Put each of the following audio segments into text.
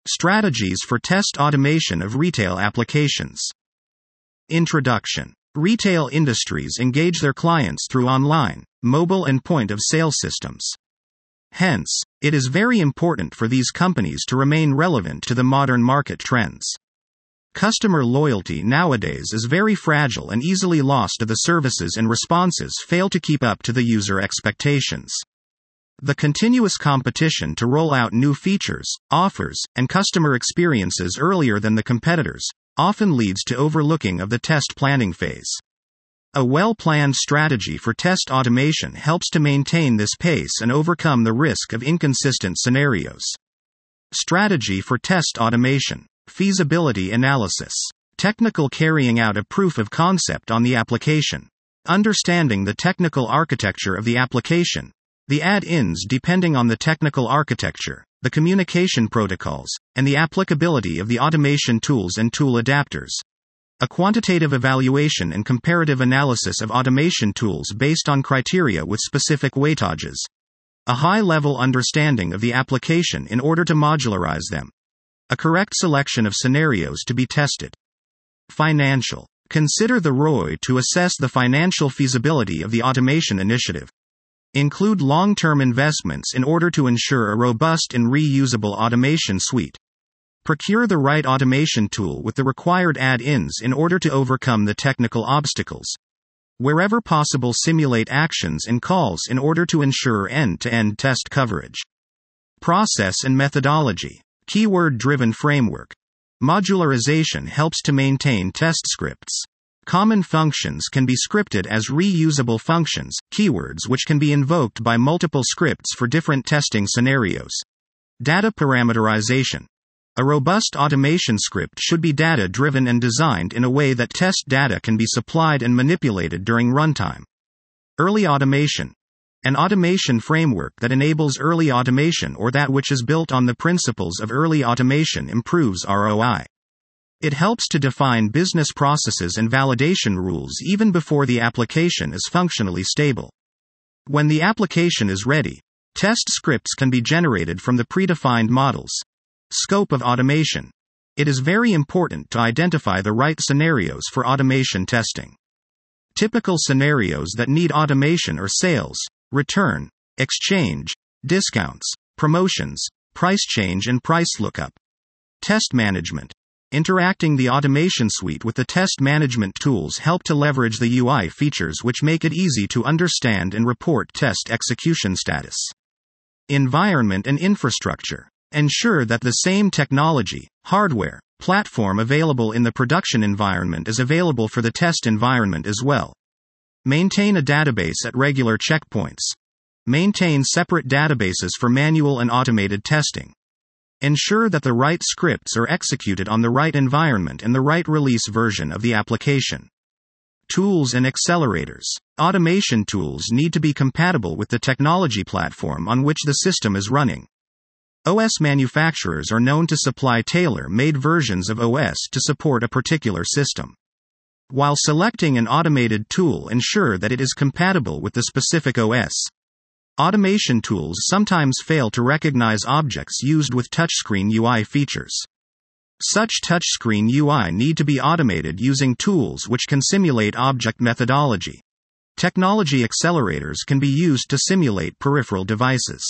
Strategies for test automation of retail applications. Introduction. Retail industries engage their clients through online, mobile and point-of-sale systems. Hence, it is very important for these companies to remain relevant to the modern market trends. Customer loyalty nowadays is very fragile and easily lost if the services and responses fail to keep up to the user expectations. The continuous competition to roll out new features, offers, and customer experiences earlier than the competitors often leads to overlooking of the test planning phase. A well-planned strategy for test automation helps to maintain this pace and overcome the risk of inconsistent scenarios. Strategy for test automation. Feasibility analysis. Technical carrying out a proof of concept on the application. Understanding the technical architecture of the application. The add-ins depending on the technical architecture, the communication protocols, and the applicability of the automation tools and tool adapters. A quantitative evaluation and comparative analysis of automation tools based on criteria with specific weightages. A high-level understanding of the application in order to modularize them. A correct selection of scenarios to be tested. Financial. Consider the ROI to assess the financial feasibility of the automation initiative. Include long-term investments in order to ensure a robust and reusable automation suite. Procure the right automation tool with the required add-ins in order to overcome the technical obstacles. Wherever possible, simulate actions and calls in order to ensure end-to-end test coverage. Process and methodology. Keyword-driven framework. Modularization helps to maintain test scripts. Common functions can be scripted as reusable functions, keywords which can be invoked by multiple scripts for different testing scenarios. Data parameterization. A robust automation script should be data-driven and designed in a way that test data can be supplied and manipulated during runtime. Early automation. An automation framework that enables early automation or that which is built on the principles of early automation improves ROI. It helps to define business processes and validation rules even before the application is functionally stable. When the application is ready, test scripts can be generated from the predefined models. Scope of automation. It is very important to identify the right scenarios for automation testing. Typical scenarios that need automation are sales, return, exchange, discounts, promotions, price change and price lookup. Test management. Interacting the automation suite with the test management tools help to leverage the UI features which make it easy to understand and report test execution status. Environment and infrastructure. Ensure that the same technology, hardware, platform available in the production environment is available for the test environment as well. Maintain a database at regular checkpoints. Maintain separate databases for manual and automated testing. Ensure that the right scripts are executed on the right environment and the right release version of the application. Tools and accelerators. Automation tools need to be compatible with the technology platform on which the system is running. OS manufacturers are known to supply tailor-made versions of OS to support a particular system. While selecting an automated tool, ensure that it is compatible with the specific OS. Automation tools sometimes fail to recognize objects used with touchscreen UI features. Such touchscreen UI need to be automated using tools which can simulate object methodology. Technology accelerators can be used to simulate peripheral devices.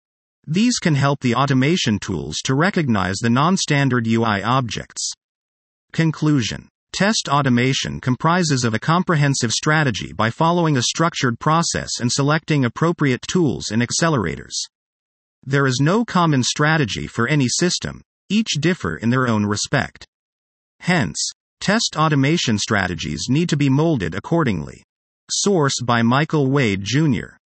These can help the automation tools to recognize the non-standard UI objects. Conclusion. Test automation comprises of a comprehensive strategy by following a structured process and selecting appropriate tools and accelerators. There is no common strategy for any system, each differ in their own respect. Hence, test automation strategies need to be molded accordingly. Source by Michael Wade, Jr.